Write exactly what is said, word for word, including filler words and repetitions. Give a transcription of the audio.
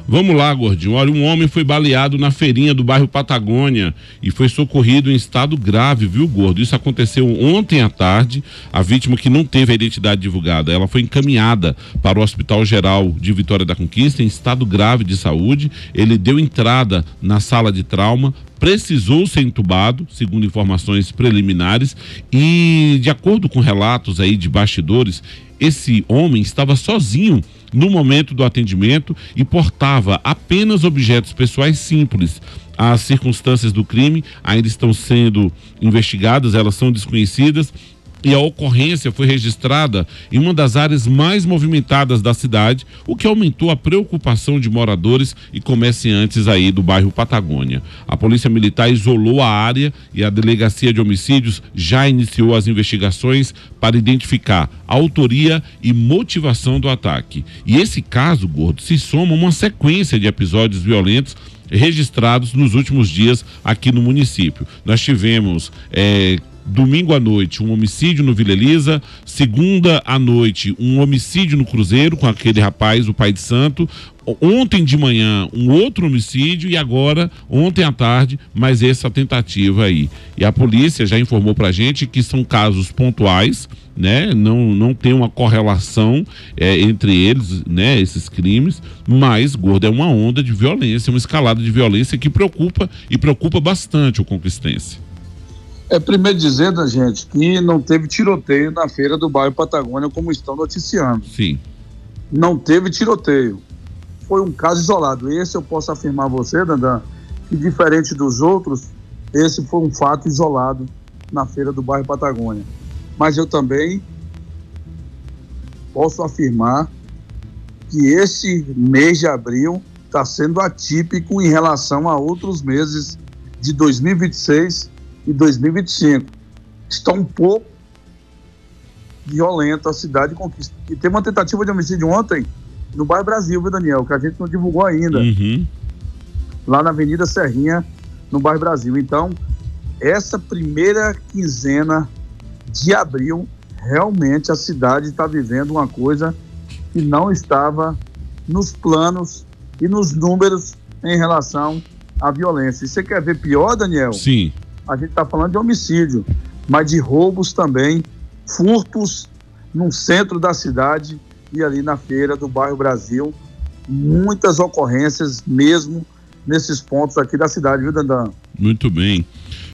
Vamos lá, gordinho. Olha, um homem foi baleado na feirinha do bairro Patagônia e foi socorrido em estado grave, viu, gordo? Isso aconteceu ontem à tarde. A vítima, que não teve a identidade divulgada, ela foi encaminhada para o Hospital Geral de Vitória da Conquista em estado grave de saúde. Ele deu entrada na sala de trauma, precisou ser entubado, segundo informações preliminares, e de acordo com relatos aí de bastidores, esse homem estava sozinho no momento do atendimento e portava apenas objetos pessoais simples. As circunstâncias do crime ainda estão sendo investigadas, elas são desconhecidas, e a ocorrência foi registrada em uma das áreas mais movimentadas da cidade, o que aumentou a preocupação de moradores e comerciantes aí do bairro Patagônia. A Polícia Militar isolou a área e a Delegacia de Homicídios já iniciou as investigações para identificar a autoria e motivação do ataque. E esse caso, gordo, se soma a uma sequência de episódios violentos registrados nos últimos dias aqui no município. Nós tivemos é, domingo à noite um homicídio no Vila Elisa, segunda à noite um homicídio no Cruzeiro com aquele rapaz, o pai de santo, ontem de manhã um outro homicídio e agora ontem à tarde mais essa tentativa aí. E a polícia já informou pra gente que são casos pontuais, né? Não, não tem uma correlação é, entre eles, né? Esses crimes, mas, gordo, é uma onda de violência, uma escalada de violência que preocupa e preocupa bastante o conquistense. É, primeiro dizendo, gente, que não teve tiroteio na feira do bairro Patagônia, como estão noticiando. Sim. Não teve tiroteio. Foi um caso isolado. Esse eu posso afirmar a você, Dandan, que diferente dos outros, esse foi um fato isolado na feira do bairro Patagônia. Mas eu também posso afirmar que esse mês de abril está sendo atípico em relação a outros meses de dois mil e vinte e seis e dois mil e vinte e cinco. Está um pouco violento a cidade de Conquista. E teve uma tentativa de homicídio ontem no bairro Brasil, viu, Daniel? Que a gente não divulgou ainda. Uhum. Lá na Avenida Serrinha, no bairro Brasil. Então, essa primeira quinzena de abril, realmente a cidade está vivendo uma coisa que não estava nos planos e nos números em relação à violência. E você quer ver pior, Daniel? Sim. A gente está falando de homicídio, mas de roubos também, furtos no centro da cidade e ali na feira do bairro Brasil. Muitas ocorrências mesmo nesses pontos aqui da cidade, viu, Dandan? Muito bem.